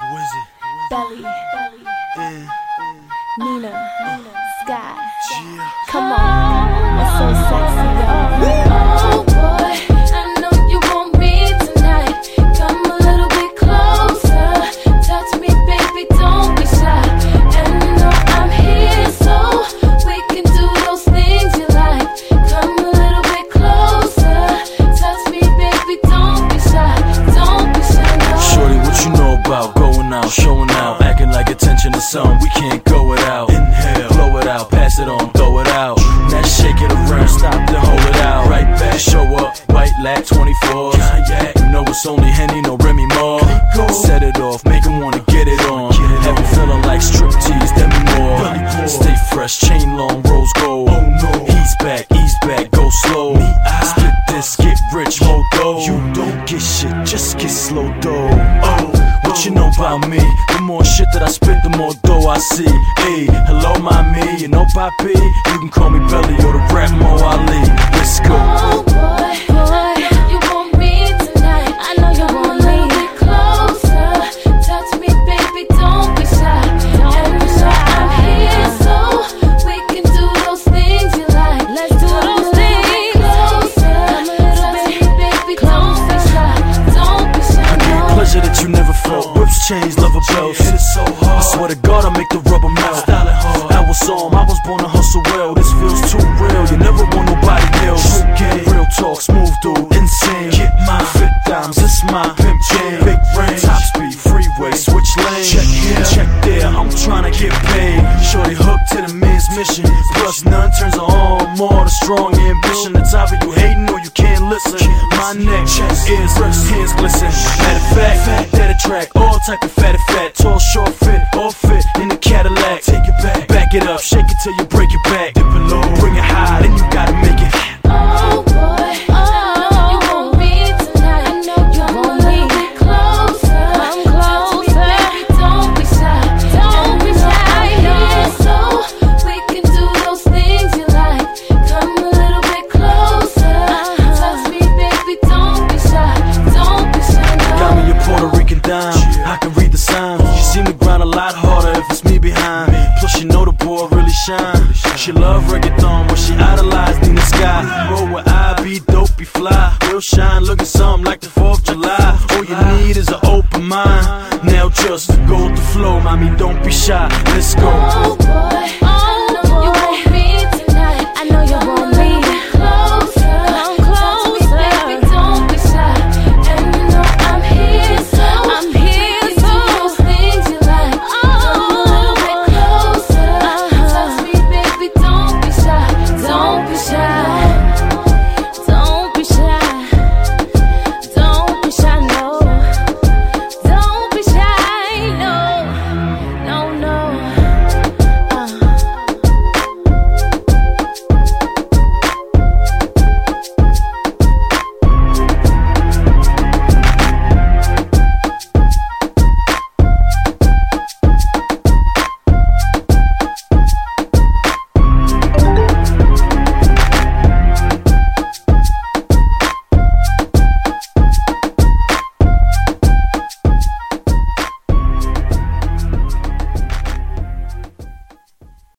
Belly, Nina, Sky. Come on, it's so sexy, y'all. Oh boy, I know you want me tonight. Come a little bit closer. Touch me, baby, don't be shy. And you know I'm here, so we can do those things you like. Come a little bit closer. Touch me, baby, don't be shy. Don't be shy, no. Shorty, what you know about going out, showing out, acting like attention to something we can't go without. Inhale, blow it out, pass it on, throw it out. Now shake it around, stop then hold it out. Right back, show up, white lack 24. You know it's only Henny, no Remy Moore. Set it off, make him wanna get it on. Have him feeling like striptease, Demi Moore. Stay fresh, chain long, rose gold. He's back, ease back, go slow. Split this, get rich, more dough. You don't get shit, just get slow dough. What you know about me? The more shit that I spit, the more dough I see. Hey, hello, mommy, you know Papi? You can call me Belly or the rap Mo Ali. Let's go. Oh boy, you want me tonight. I know you want me. A little bit closer. Touch me, baby, don't be shy. And you know I'm here, so we can do those things you like. Let's do those things. Closer. Touch me, baby, don't be shy. Don't be shy. I give you pleasure that you never felt. Whips, chains, leather belts. Hit it so hard. I swear to God, I make the rubber melt. I was on, I was born to hustle well. This feels too real. You never want nobody else. Okay. Real talk, smooth dude, insane. Get my fit dimes, it's my pimp jam. Big range, top speed, freeway, switch lanes. Check here, check there. I'm trying to get paid. Shorty hooked to the men's mission. Plus none turns her on. More the strong ambition. The top of you hating or you can't listen. My neck, ears, hands glisten. Matter of fact, that attract all type of fat. Tall, short, fit, all fit in the Cadillac. Take it back it up, shake it till you break it back. Dip it low, bring it high, then you gotta make it. Oh boy, you want me tonight. I know you want me. A little bit closer. Come closer. Touch me, baby, don't be shy. Don't be shy. Here, so we can do those things you like. Come a little bit closer. Touch me, baby, don't be shy. Don't be shy, no. Got me a Puerto Rican dime. I can read the signs. She seem to grind a lot harder if it's me behind. Plus you know the boy really shine. She love reggaeton when she idolize Nina Sky. Roll with I be dope, be fly. Real shine, looking something like the 4th of July. All you need is an open mind. Now just go with the flow, mommy, don't be shy. Let's go. Oh boy.